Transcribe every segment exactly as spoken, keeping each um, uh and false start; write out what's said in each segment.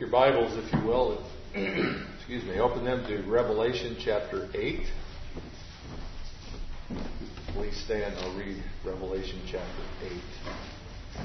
Bibles, if you will, excuse me, open them to Revelation chapter eight. Please stand, I'll read Revelation chapter eight.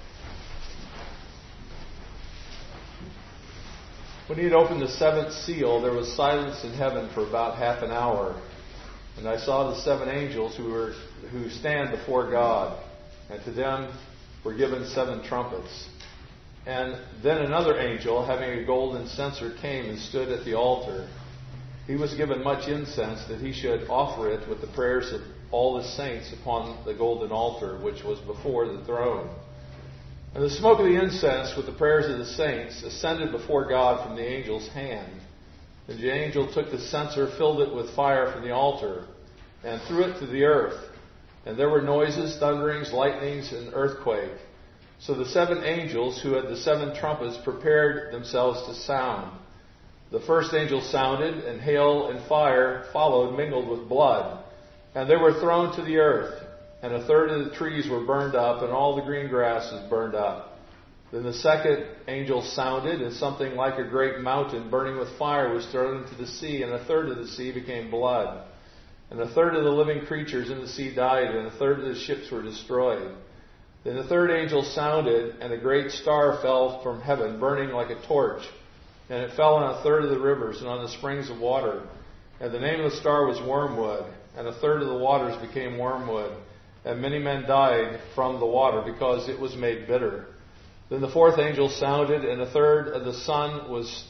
When he had opened the seventh seal, there was silence in heaven for about half an hour. And I saw the seven angels who were who stand before God, and to them were given seven trumpets. And then another angel, having a golden censer, came and stood at the altar. He was given much incense, that he should offer it with the prayers of all the saints upon the golden altar, which was before the throne. And the smoke of the incense with the prayers of the saints ascended before God from the angel's hand. And the angel took the censer, filled it with fire from the altar, and threw it to the earth. And there were noises, thunderings, lightnings, and earthquake. So the seven angels who had the seven trumpets prepared themselves to sound. The first angel sounded, and hail and fire followed, mingled with blood. And they were thrown to the earth. And a third of the trees were burned up, and all the green grass was burned up. Then the second angel sounded, and something like a great mountain burning with fire was thrown into the sea, and a third of the sea became blood. And a third of the living creatures in the sea died, and a third of the ships were destroyed. Then the third angel sounded, and a great star fell from heaven, burning like a torch. And it fell on a third of the rivers and on the springs of water. And the name of the star was Wormwood. And a third of the waters became wormwood. And many men died from the water, because it was made bitter. Then the fourth angel sounded, and a third of the sun was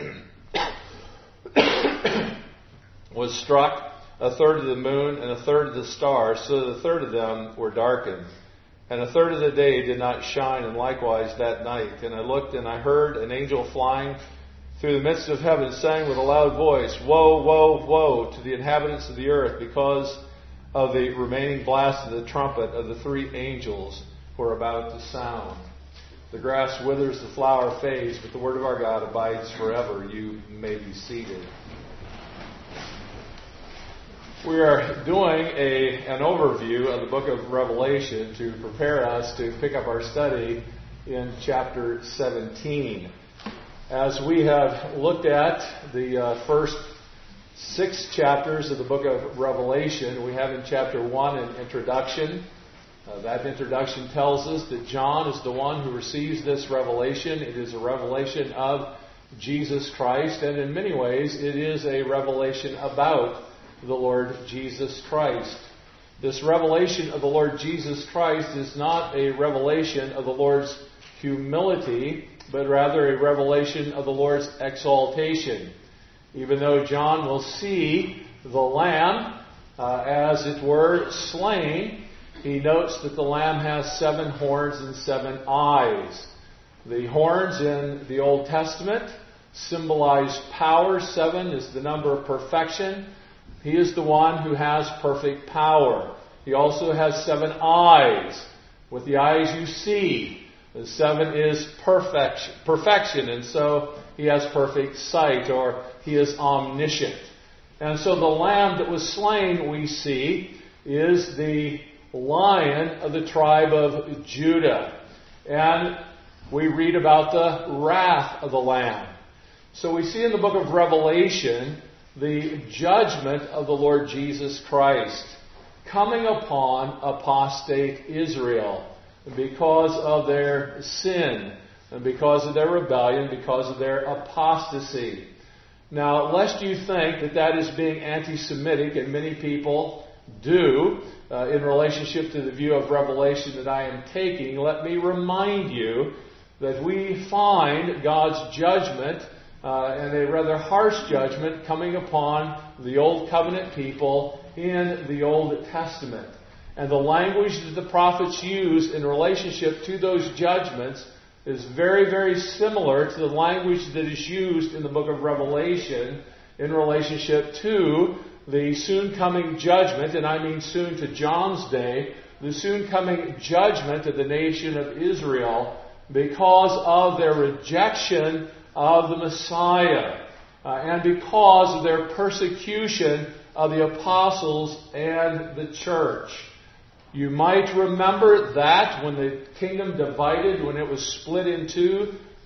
was struck, a third of the moon, and a third of the stars, so that a third of them were darkened. And a third of the day did not shine, and likewise that night. And I looked, and I heard an angel flying through the midst of heaven, saying with a loud voice, Woe, woe, woe to the inhabitants of the earth, because of the remaining blast of the trumpet of the three angels who are about to sound. The grass withers, the flower fades, but the word of our God abides forever. You may be seated. We are doing a, an overview of the book of Revelation to prepare us to pick up our study in chapter seventeen. As we have looked at the uh, first six chapters of the book of Revelation, we have in chapter one an introduction. Uh, that introduction tells us that John is the one who receives this revelation. It is a revelation of Jesus Christ, and in many ways it is a revelation about the Lord Jesus Christ. This revelation of the Lord Jesus Christ is not a revelation of the Lord's humility, but rather a revelation of the Lord's exaltation. Even though John will see the Lamb, uh, as it were, slain, he notes that the Lamb has seven horns and seven eyes. The horns in the Old Testament symbolize power. Seven is the number of perfection. He is the one who has perfect power. He also has seven eyes. With the eyes you see. The seven is perfection, perfection, and so he has perfect sight, or he is omniscient. And so the Lamb that was slain, we see, is the Lion of the tribe of Judah. And we read about the wrath of the Lamb. So we see in the book of Revelation the judgment of the Lord Jesus Christ coming upon apostate Israel because of their sin and because of their rebellion, because of their apostasy. Now, lest you think that that is being anti-Semitic, and many people do uh, in relationship to the view of Revelation that I am taking, let me remind you that we find God's judgment Uh, and a rather harsh judgment coming upon the Old Covenant people in the Old Testament. And the language that the prophets use in relationship to those judgments is very, very similar to the language that is used in the book of Revelation in relationship to the soon coming judgment, and I mean soon to John's day, the soon coming judgment of the nation of Israel because of their rejection of the Messiah, uh, and because of their persecution of the apostles and the church. You might remember that when the kingdom divided, when it was split in two,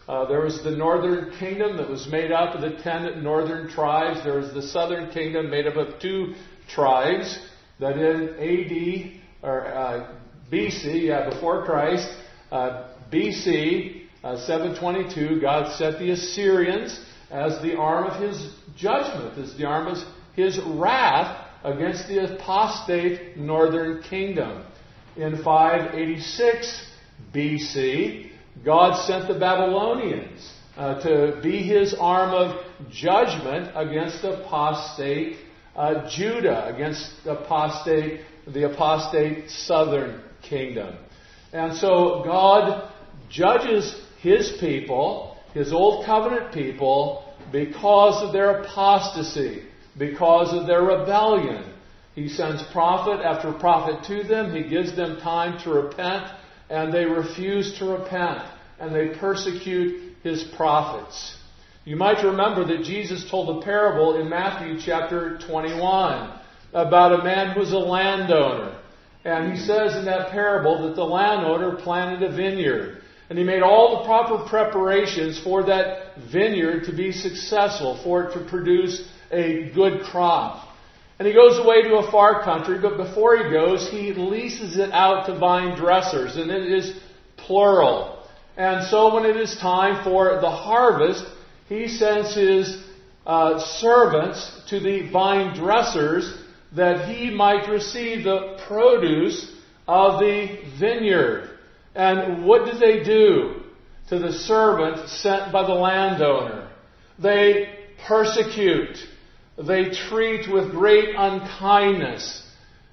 Uh, there was the northern kingdom that was made up of the ten northern tribes. There was the southern kingdom made up of two tribes. That in A D, or uh, B C, yeah, before Christ, uh, B C, uh, seven twenty-two, God set the Assyrians as the arm of His judgment, as the arm of His wrath against the apostate northern kingdom. In five eighty-six B C, God sent the Babylonians uh, to be His arm of judgment against apostate uh, Judah, against apostate, the apostate southern kingdom. And so God judges His people, His old covenant people, because of their apostasy, because of their rebellion. He sends prophet after prophet to them. He gives them time to repent, and they refuse to repent, and they persecute His prophets. You might remember that Jesus told a parable in Matthew chapter twenty-one about a man who was a landowner. And He says in that parable that the landowner planted a vineyard. And he made all the proper preparations for that vineyard to be successful, for it to produce a good crop. And he goes away to a far country, but before he goes, he leases it out to vine dressers, and it is plural. And so when it is time for the harvest, he sends his uh, servants to the vine dressers that he might receive the produce of the vineyard. And what do they do to the servant sent by the landowner? They persecute. They treat with great unkindness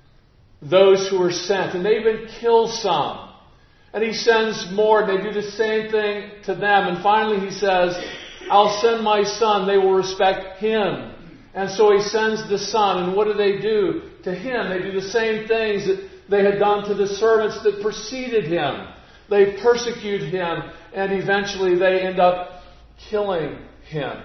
those who are sent. And they even kill some. And he sends more. And they do the same thing to them. And finally he says, I'll send my son. They will respect him. And so he sends the son. And what do they do to him? They do the same things that they had done to the servants that preceded him. They persecute him. And eventually they end up killing him.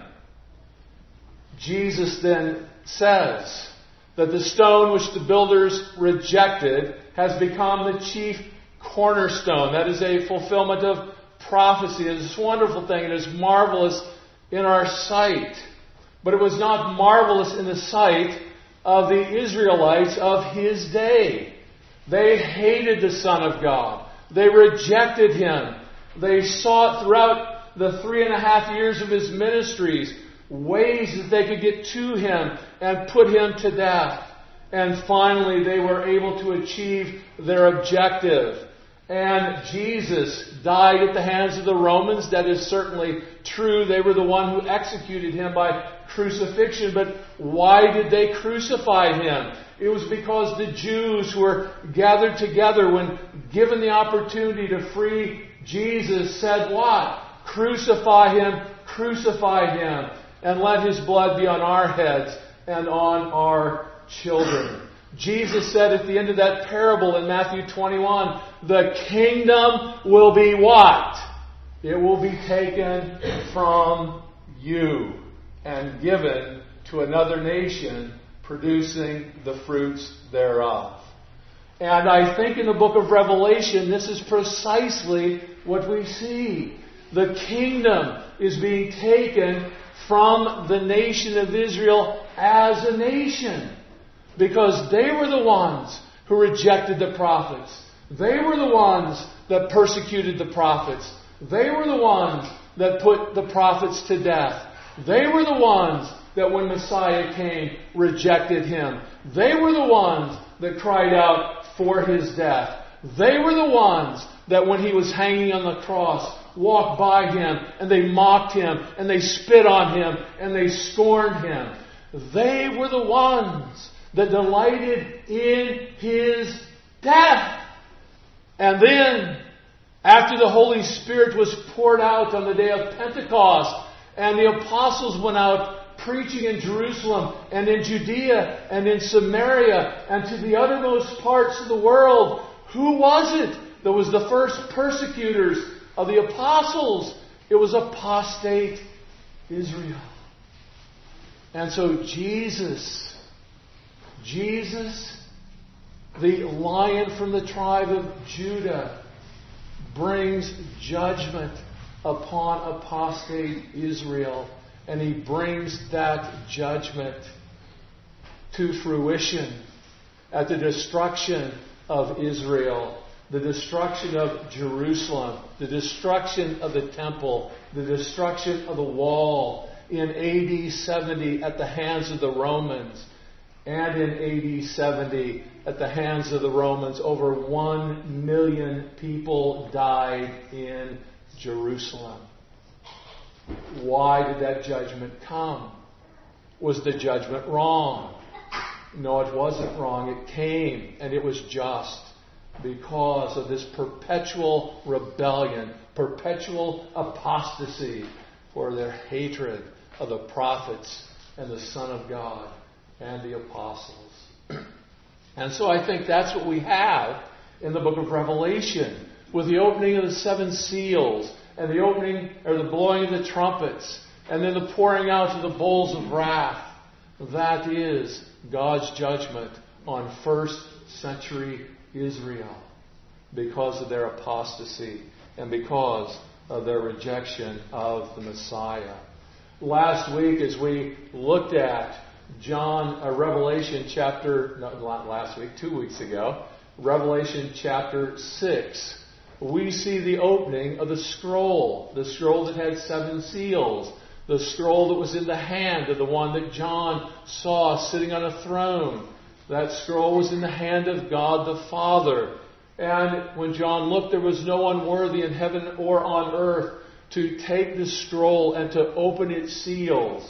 Jesus then says that the stone which the builders rejected has become the chief cornerstone. That is a fulfillment of prophecy. It is this wonderful thing. It is marvelous in our sight. But it was not marvelous in the sight of the Israelites of His day. They hated the Son of God. They rejected Him. They sought throughout the three and a half years of His ministries ways that they could get to Him and put Him to death. And finally they were able to achieve their objective. And Jesus died at the hands of the Romans. That is certainly true. They were the one who executed Him by crucifixion. But why did they crucify Him? It was because the Jews who were gathered together when given the opportunity to free Jesus said what? Crucify Him, crucify Him, and let His blood be on our heads and on our children. Jesus said at the end of that parable in Matthew twenty-one, the kingdom will be what? It will be taken from you and given to another nation, producing the fruits thereof. And I think in the book of Revelation, this is precisely what we see. The kingdom is being taken from the nation of Israel as a nation. Because they were the ones who rejected the prophets. They were the ones that persecuted the prophets. They were the ones that put the prophets to death. They were the ones that when Messiah came, rejected Him. They were the ones that cried out for His death. They were the ones that when He was hanging on the cross, walked by Him and they mocked Him and they spit on Him and they scorned Him. They were the ones that delighted in His death. And then, after the Holy Spirit was poured out on the day of Pentecost, and the apostles went out preaching in Jerusalem and in Judea and in Samaria and to the uttermost parts of the world, who was it that was the first persecutors of the apostles? It was apostate Israel. And so Jesus, Jesus, the Lion from the tribe of Judah, brings judgment upon apostate Israel, and He brings that judgment to fruition at the destruction of Israel, the destruction of Jerusalem, the destruction of the temple, the destruction of the wall in A D seventy at the hands of the Romans, and in A D seventy at the hands of the Romans, over one million people died in Jerusalem. Why did that judgment come? Was the judgment wrong? No, it wasn't wrong. It came, and it was just because of this perpetual rebellion, perpetual apostasy for their hatred of the prophets and the Son of God and the apostles. And so I think that's what we have in the book of Revelation, with the opening of the seven seals, and the opening or the blowing of the trumpets, and then the pouring out of the bowls of wrath. That is God's judgment on first century Israel because of their apostasy and because of their rejection of the Messiah. Last week, as we looked at John, uh, Revelation chapter, no, not last week, two weeks ago, Revelation chapter six, we see the opening of the scroll, the scroll that had seven seals, the scroll that was in the hand of the one that John saw sitting on a throne. That scroll was in the hand of God the Father. And when John looked, there was no one worthy in heaven or on earth to take the scroll and to open its seals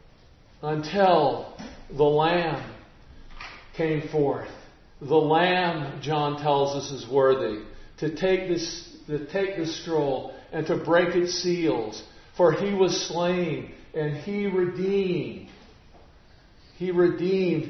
until the Lamb came forth. The Lamb, John tells us, is worthy to take this, to take the scroll and to break its seals. For He was slain and He redeemed. He redeemed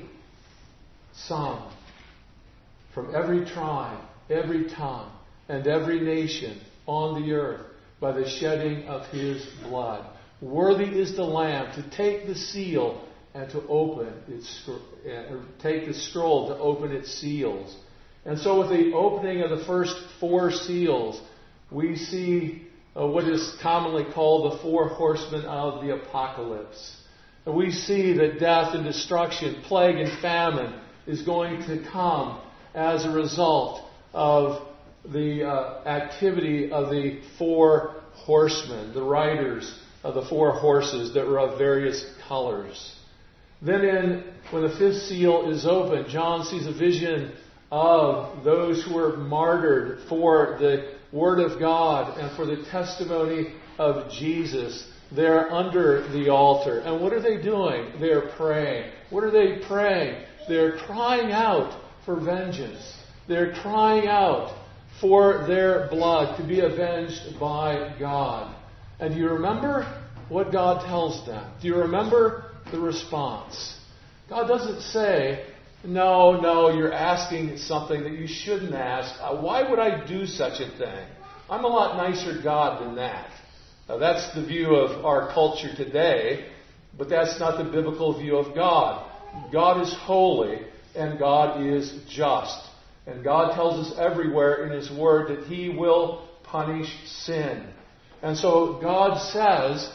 some from every tribe, every tongue, and every nation on the earth by the shedding of His blood. Worthy is the Lamb to take the seal and to open its, uh, take the scroll to open its seals. And so with the opening of the first four seals, we see uh, what is commonly called the four horsemen of the apocalypse. And we see that death and destruction, plague and famine is going to come as a result of the uh, activity of the four horsemen, the riders of the four horses that were of various colors. Then in, when the fifth seal is opened, John sees a vision of those who were martyred for the Word of God and for the testimony of Jesus. They're under the altar. And what are they doing? They're praying. What are they praying? They're crying out for vengeance. They're crying out for their blood to be avenged by God. And do you remember what God tells them? Do you remember the response? God doesn't say, no, no, you're asking something that you shouldn't ask. Uh, why would I do such a thing? I'm a lot nicer God than that. Now, that's the view of our culture today, but that's not the biblical view of God. God is holy and God is just. And God tells us everywhere in His Word that He will punish sin. And so God says,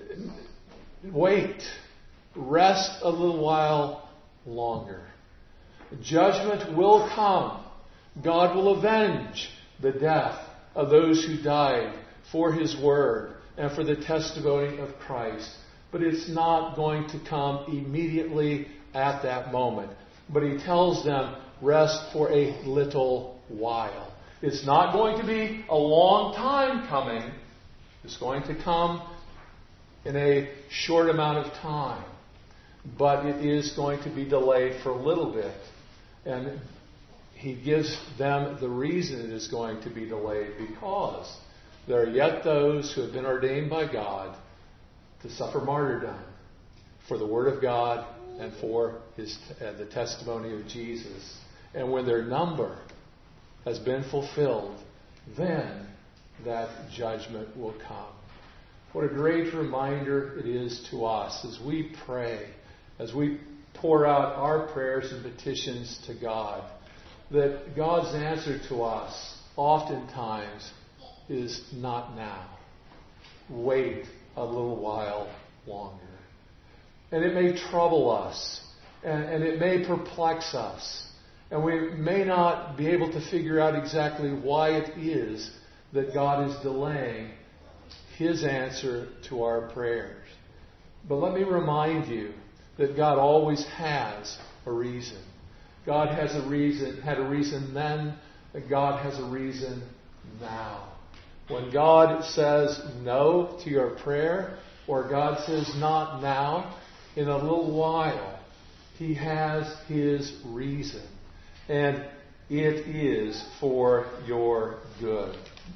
wait, rest a little while longer. Judgment will come. God will avenge the death of those who died for His Word and for the testimony of Christ. But it's not going to come immediately at that moment. But He tells them, rest for a little while. It's not going to be a long time coming. It's going to come in a short amount of time. But it is going to be delayed for a little bit. And He gives them the reason it is going to be delayed, because there are yet those who have been ordained by God to suffer martyrdom for the Word of God and for his, uh, the testimony of Jesus. And when their number has been fulfilled, then that judgment will come. What a great reminder it is to us as we pray, as we pour out our prayers and petitions to God, that God's answer to us oftentimes is not now. wait a little while longer. And it may trouble us, and, and it may perplex us, and we may not be able to figure out exactly why it is that God is delaying His answer to our prayers. But let me remind you that God always has a reason. God has a reason, had a reason then, and God has a reason now. When God says no to your prayer, or God says not now, in a little while, He has His reason. And it is for your good.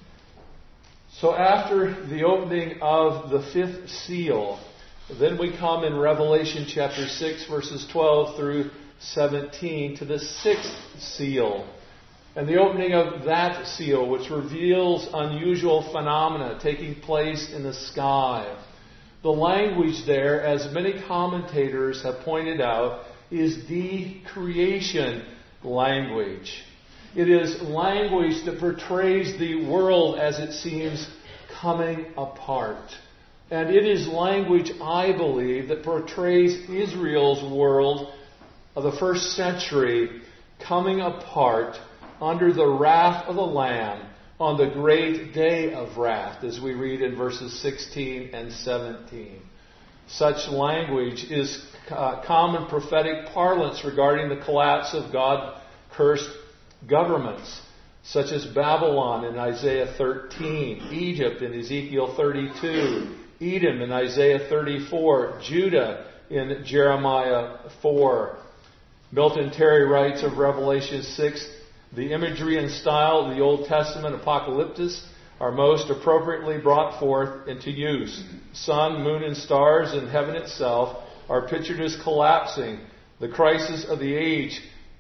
So after the opening of the fifth seal, then we come in Revelation chapter six, verses twelve through seventeen, to the sixth seal. And the opening of that seal, which reveals unusual phenomena taking place in the sky. The language there, as many commentators have pointed out, is de-creation language. It is language that portrays the world as it seems coming apart. And it is language, I believe, that portrays Israel's world of the first century coming apart under the wrath of the Lamb on the great day of wrath, as we read in verses sixteen and seventeen. Such language is uh, common prophetic parlance regarding the collapse of God-cursed governments, such as Babylon in Isaiah thirteen, Egypt in Ezekiel thirty-two, Edom in Isaiah thirty-four, Judah in Jeremiah four. Milton Terry writes of Revelation six, the imagery and style of the Old Testament apocalyptus are most appropriately brought forth into use. Sun, moon, and stars and heaven itself are pictured as collapsing. The crisis of the age,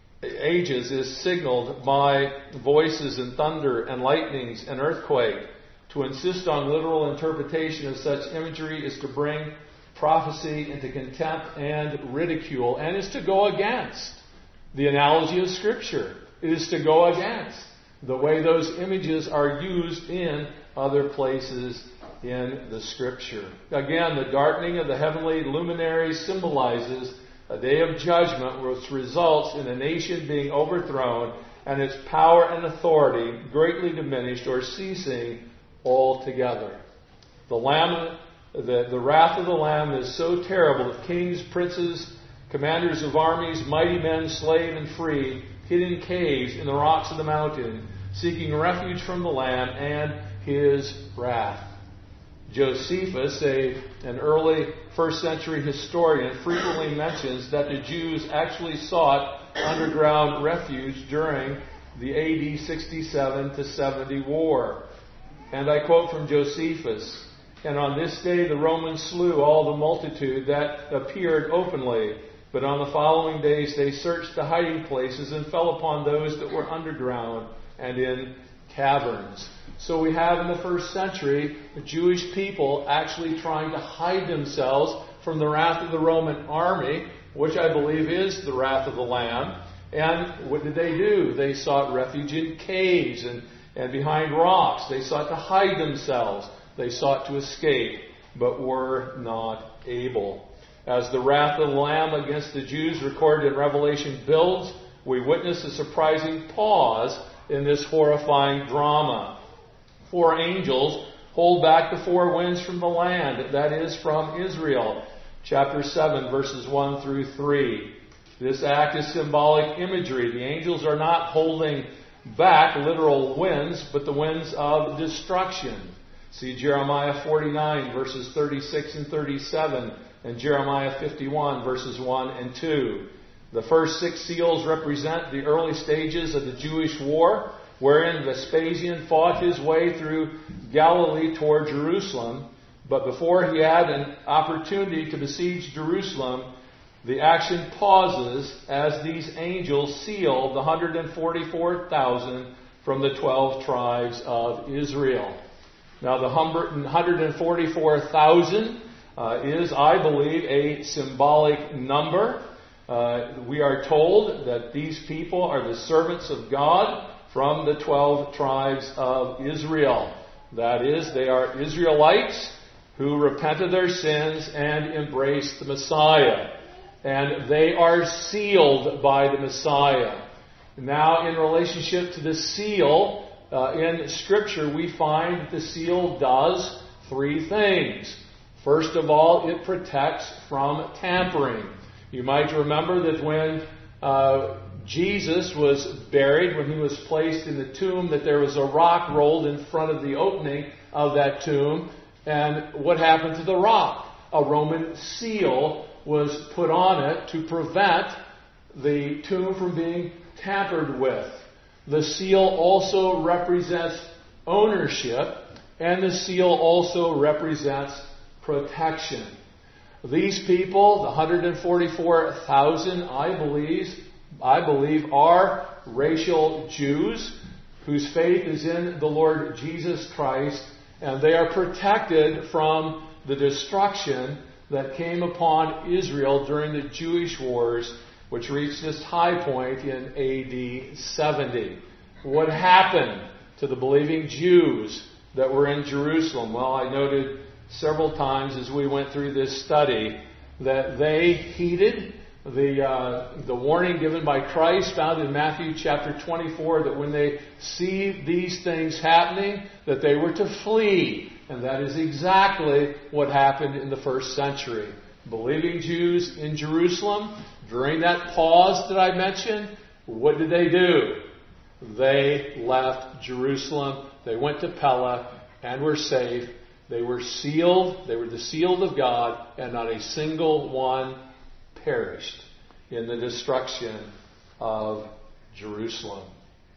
ages is signaled by voices and thunder and lightnings and earthquake. To insist on literal interpretation of such imagery is to bring prophecy into contempt and ridicule, and is to go against the analogy of Scripture. It is to go against the way those images are used in other places in the Scripture. Again, the darkening of the heavenly luminaries symbolizes a day of judgment which results in a nation being overthrown and its power and authority greatly diminished or ceasing altogether. The Lamb, the, the wrath of the Lamb is so terrible that kings, princes, commanders of armies, mighty men, slave and free, hid in caves in the rocks of the mountain, seeking refuge from the Lamb and His wrath. Josephus, a, an early first century historian, frequently mentions that the Jews actually sought underground refuge during the A D sixty-seven to seventy war. And I quote from Josephus, "And on this day the Romans slew all the multitude that appeared openly. But on the following days they searched the hiding places and fell upon those that were underground and in caverns." So we have in the first century the Jewish people actually trying to hide themselves from the wrath of the Roman army, which I believe is the wrath of the Lamb. And what did they do? They sought refuge in caves and, and behind rocks. They sought to hide themselves. They sought to escape, but were not able. As the wrath of the Lamb against the Jews recorded in Revelation builds, we witness a surprising pause in this horrifying drama. Four angels hold back the four winds from the land, that is, from Israel. Chapter seven, verses one through three. This act is symbolic imagery. The angels are not holding back literal winds, but the winds of destruction. See Jeremiah forty-nine, verses thirty-six and thirty-seven. And Jeremiah fifty-one, verses one and two. The first six seals represent the early stages of the Jewish war, wherein Vespasian fought his way through Galilee toward Jerusalem. But before he had an opportunity to besiege Jerusalem, the action pauses as these angels seal the one hundred forty-four thousand from the twelve tribes of Israel. Now the one hundred forty-four thousand Uh, is, I believe, a symbolic number. Uh, we are told that these people are the servants of God from the twelve tribes of Israel. That is, they are Israelites who repent of their sins and embrace the Messiah. And they are sealed by the Messiah. Now, in relationship to the seal, uh, in Scripture, we find that the seal does three things. First of all, it protects from tampering. You might remember that when uh, Jesus was buried, when he was placed in the tomb, that there was a rock rolled in front of the opening of that tomb. And what happened to the rock? A Roman seal was put on it to prevent the tomb from being tampered with. The seal also represents ownership, and the seal also represents protection. These people, the one hundred forty-four thousand, I believe, I believe, are racial Jews whose faith is in the Lord Jesus Christ, and they are protected from the destruction that came upon Israel during the Jewish wars, which reached its high point in A D seventy. What happened to the believing Jews that were in Jerusalem? Well, I noted several times as we went through this study that they heeded the uh, the warning given by Christ found in Matthew chapter twenty-four, that when they see these things happening, that they were to flee. And that is exactly what happened in the first century. Believing Jews in Jerusalem, during that pause that I mentioned, what did they do? They left Jerusalem. They went to Pella and were safe. They were sealed. They were the sealed of God, and not a single one perished in the destruction of Jerusalem.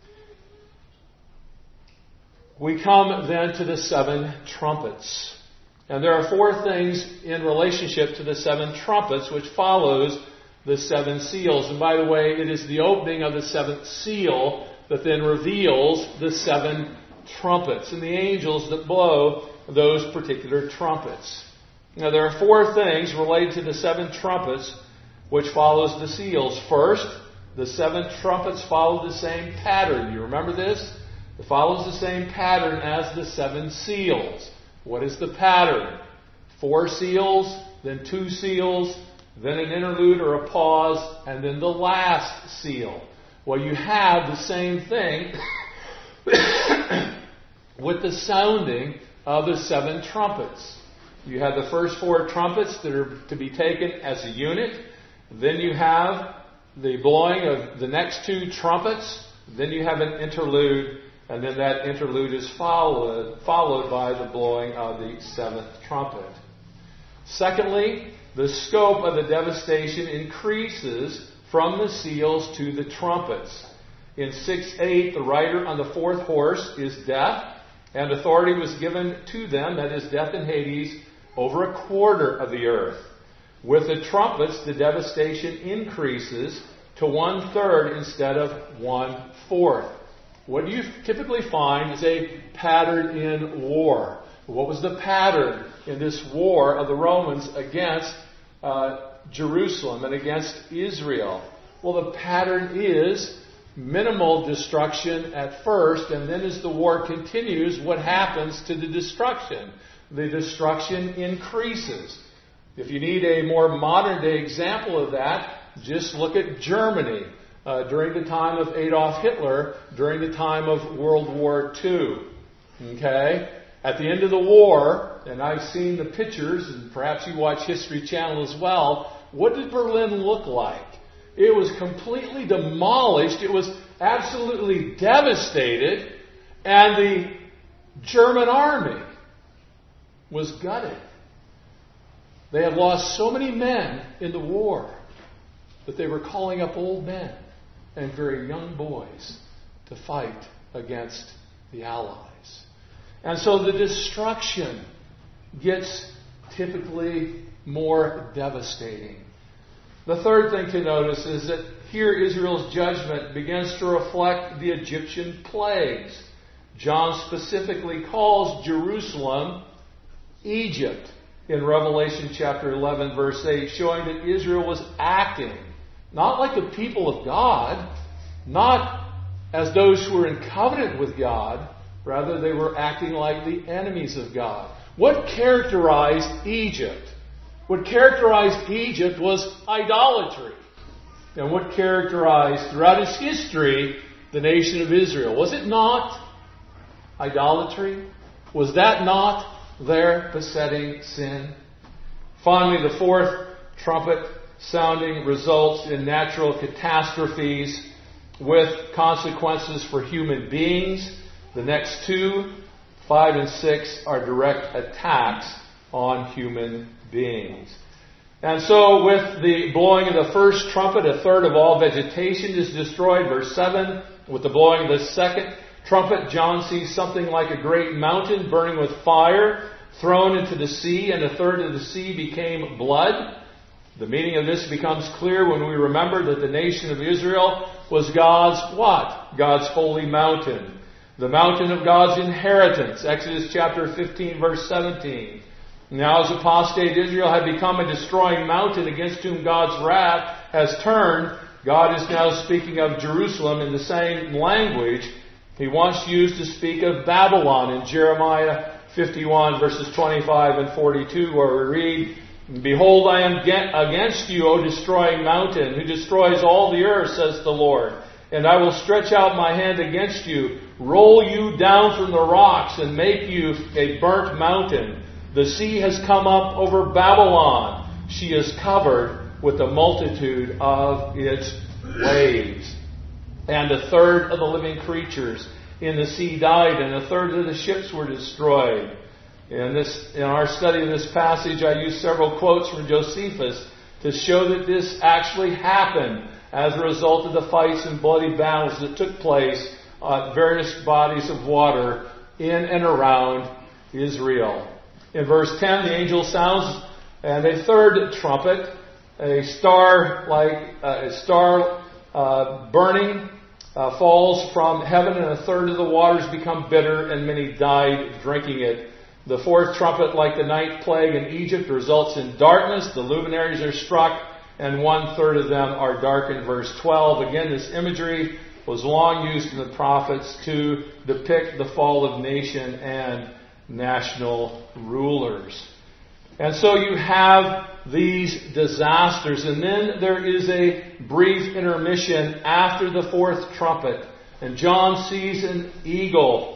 We come then to the seven trumpets. And there are four things in relationship to the seven trumpets which follows the seven seals. And by the way, it is the opening of the seventh seal that then reveals the seven trumpets and the angels that blow those particular trumpets. Now, there are four things related to the seven trumpets which follows the seals. First, the seven trumpets follow the same pattern. You remember this? It follows the same pattern as the seven seals. What is the pattern? Four seals, then two seals, then an interlude or a pause, and then the last seal. Well, you have the same thing with the sounding of the seven trumpets. You have the first four trumpets that are to be taken as a unit. Then you have the blowing of the next two trumpets. Then you have an interlude. And then that interlude is followed, followed by the blowing of the seventh trumpet. Secondly, the scope of the devastation increases from the seals to the trumpets. In six eight, the rider on the fourth horse is death, and authority was given to them, that is death and Hades, over a quarter of the earth. With the trumpets, the devastation increases to one third instead of one fourth. What you typically find is a pattern in war. What was the pattern in this war of the Romans against uh, Jerusalem and against Israel? Well, the pattern is minimal destruction at first, and then as the war continues, what happens to the destruction? The destruction increases. If you need a more modern day example of that, just look at Germany. Uh, during the time of Adolf Hitler, during the time of World War Two. Okay? At the end of the war, and I've seen the pictures, and perhaps you watch History Channel as well, what did Berlin look like? It was completely demolished. It was absolutely devastated. And the German army was gutted. They had lost so many men in the war that they were calling up old men and very young boys to fight against the Allies. And so the destruction gets typically more devastating. The third thing to notice is that here Israel's judgment begins to reflect the Egyptian plagues. John specifically calls Jerusalem Egypt in Revelation chapter eleven, verse eight, showing that Israel was acting not like the people of God, not as those who were in covenant with God. Rather, they were acting like the enemies of God. What characterized Egypt? What characterized Egypt was idolatry. And what characterized throughout its history the nation of Israel? Was it not idolatry? Was that not their besetting sin? Finally, the fourth trumpet sounding results in natural catastrophes with consequences for human beings. The next two, five and six, are direct attacks on human beings. And so with the blowing of the first trumpet, a third of all vegetation is destroyed. Verse seven, with the blowing of the second trumpet, John sees something like a great mountain burning with fire, thrown into the sea, and a third of the sea became blood. The meaning of this becomes clear when we remember that the nation of Israel was God's what? God's holy mountain. The mountain of God's inheritance. Exodus chapter fifteen, verse seventeen. Now as apostate Israel had become a destroying mountain against whom God's wrath has turned, God is now speaking of Jerusalem in the same language He once used to speak of Babylon in Jeremiah fifty-one, verses twenty-five and forty-two, where we read, Behold, I am against you, O destroying mountain, who destroys all the earth, says the Lord. And I will stretch out my hand against you, roll you down from the rocks, and make you a burnt mountain. The sea has come up over Babylon. She is covered with the multitude of its waves. And a third of the living creatures in the sea died, and a third of the ships were destroyed. In this, in our study of this passage, I used several quotes from Josephus to show that this actually happened as a result of the fights and bloody battles that took place at various bodies of water in and around Israel. In verse ten, the angel sounds and a third trumpet, a star like uh, a star uh, burning uh, falls from heaven, and a third of the waters become bitter, and many died drinking it. The fourth trumpet, like the ninth plague in Egypt, results in darkness. The luminaries are struck, and one third of them are darkened. Verse twelve. Again, this imagery was long used in the prophets to depict the fall of nation and national rulers. And so you have these disasters, and then there is a brief intermission after the fourth trumpet, and John sees an eagle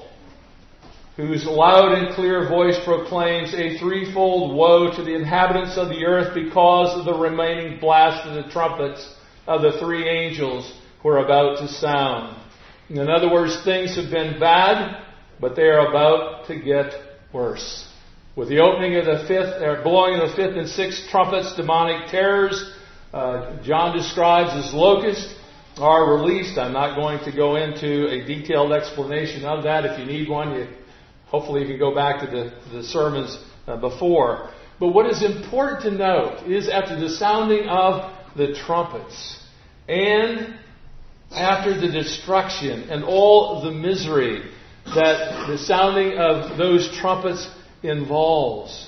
whose loud and clear voice proclaims a threefold woe to the inhabitants of the earth because of the remaining blast of the trumpets of the three angels who are about to sound. In other words, things have been bad, but they are about to get worse. With the opening of the fifth, or blowing of the fifth and sixth trumpets, demonic terrors, uh, John describes as locusts, are released. I'm not going to go into a detailed explanation of that. If you need one, you hopefully you can go back to the, to the sermons uh, before. But what is important to note is after the sounding of the trumpets and after the destruction and all the misery that the sounding of those trumpets involves,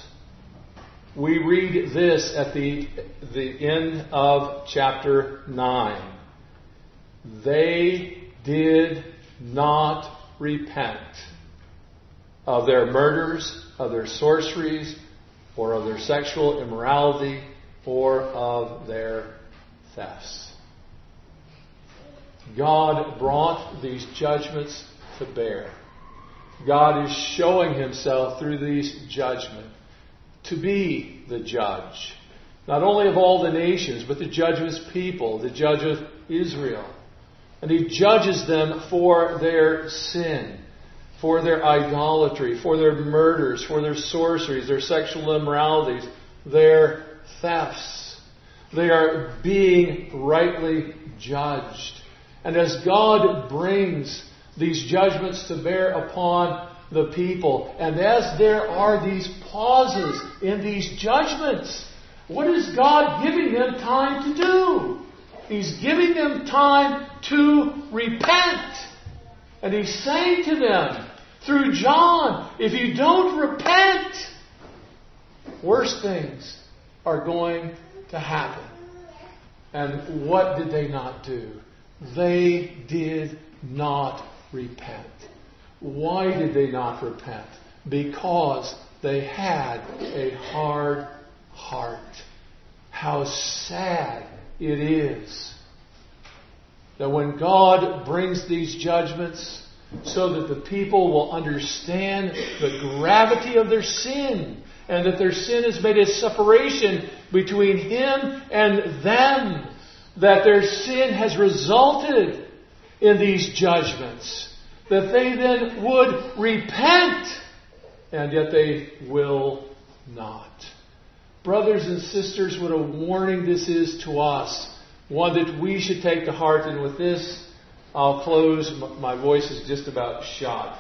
we read this at the, the end of chapter nine. They did not repent of their murders, of their sorceries, or of their sexual immorality, or of their thefts. God brought these judgments to bear. God is showing Himself through these judgments to be the judge, not only of all the nations, but the judge of His people, the judge of Israel. And He judges them for their sin, for their idolatry, for their murders, for their sorceries, their sexual immoralities, their thefts. They are being rightly judged. And as God brings these judgments to bear upon the people, and as there are these pauses in these judgments, what is God giving them time to do? He's giving them time to repent. And He's saying to them, through John, if you don't repent, worse things are going to happen. And what did they not do? They did not repent. Why did they not repent? Because they had a hard heart. How sad it is that when God brings these judgments so that the people will understand the gravity of their sin and that their sin has made a separation between Him and them, that their sin has resulted in these judgments, that they then would repent, and yet they will not. Brothers and sisters, what a warning this is to us, one that we should take to heart. And with this, I'll close. My voice is just about shot.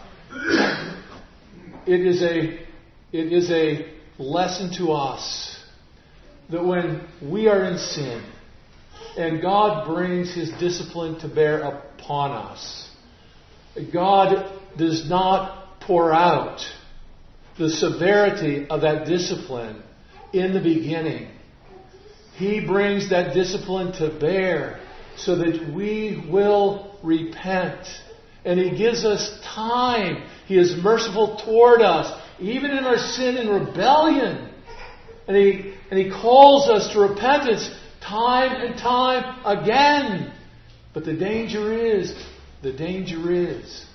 It is a, it is a lesson to us that when we are in sin and God brings His discipline to bear upon us, God does not pour out the severity of that discipline in the beginning. He brings that discipline to bear so that we will repent. And He gives us time. He is merciful toward us, even in our sin and rebellion. And He, and He calls us to repentance time and time again. But the danger is, the danger is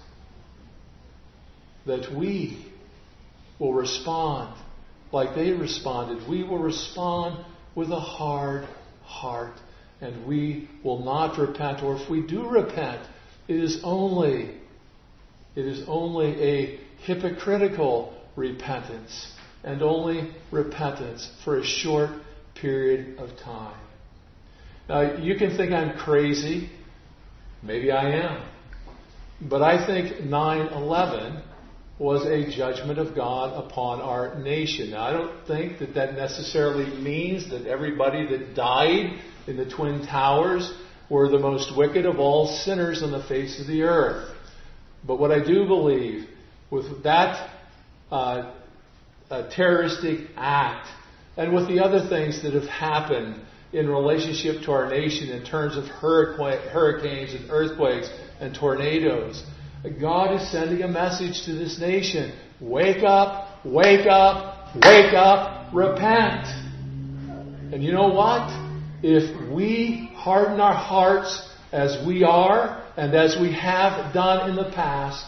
that we will respond like they responded. We will respond with a hard heart, and we will not repent. Or if we do repent, it is only, it is only a hypocritical repentance, and only repentance for a short period of time. Now, you can think I'm crazy. Maybe I am. But I think nine eleven was a judgment of God upon our nation. Now, I don't think that that necessarily means that everybody that died in the Twin Towers were the most wicked of all sinners on the face of the earth. But what I do believe, with that uh, uh, terroristic act, and with the other things that have happened in relationship to our nation in terms of hurricanes and earthquakes and tornadoes, God is sending a message to this nation. Wake up, wake up, wake up, repent. And you know what? If we harden our hearts as we are and as we have done in the past,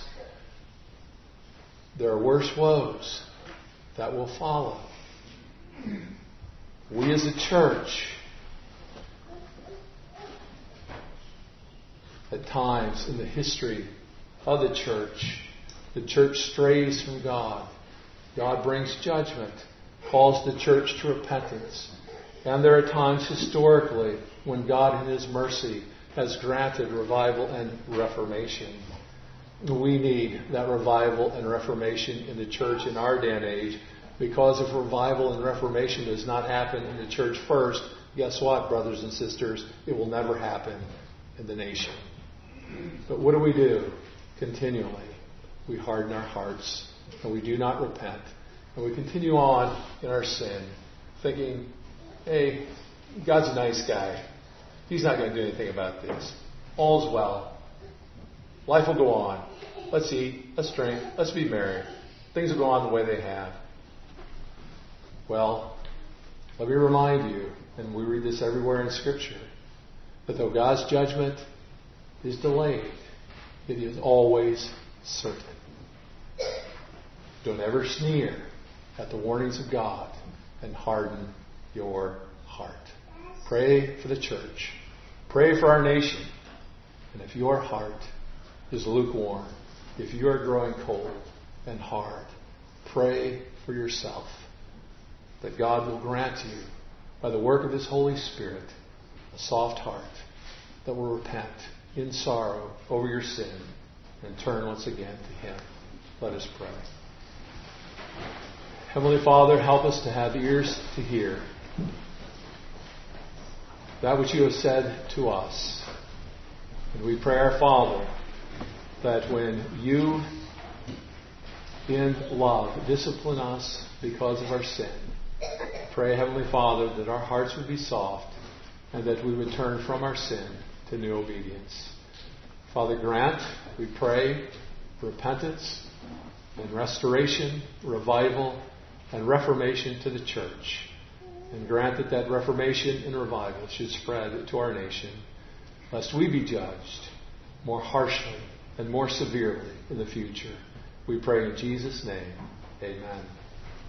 there are worse woes that will follow. We as a church, at times in the history of the church, the church strays from God. God brings judgment, calls the church to repentance. And there are times historically when God in His mercy has granted revival and reformation. We need that revival and reformation in the church in our day and age, because if revival and reformation does not happen in the church first, guess what, brothers and sisters? It will never happen in the nation. But what do we do? Continually, we harden our hearts and we do not repent. And we continue on in our sin, thinking, hey, God's a nice guy. He's not going to do anything about this. All's well. Life will go on. Let's eat. Let's drink. Let's be merry. Things will go on the way they have. Well, let me remind you, and we read this everywhere in Scripture, that though God's judgment is delayed, it is always certain. Don't ever sneer at the warnings of God and harden your heart. Pray for the church. Pray for our nation. And if your heart is lukewarm, if you are growing cold and hard, pray for yourself that God will grant you, by the work of His Holy Spirit, a soft heart that will repent in sorrow over your sin and turn once again to Him. Let us pray. Heavenly Father, help us to have ears to hear that which You have said to us. And we pray, our Father, that when You, in love, discipline us because of our sin, pray, Heavenly Father, that our hearts would be soft and that we would turn from our sin to new obedience. Father, grant, we pray, repentance and restoration, revival and reformation to the church. And grant that that reformation and revival should spread to our nation, lest we be judged more harshly and more severely in the future. We pray in Jesus' name. Amen.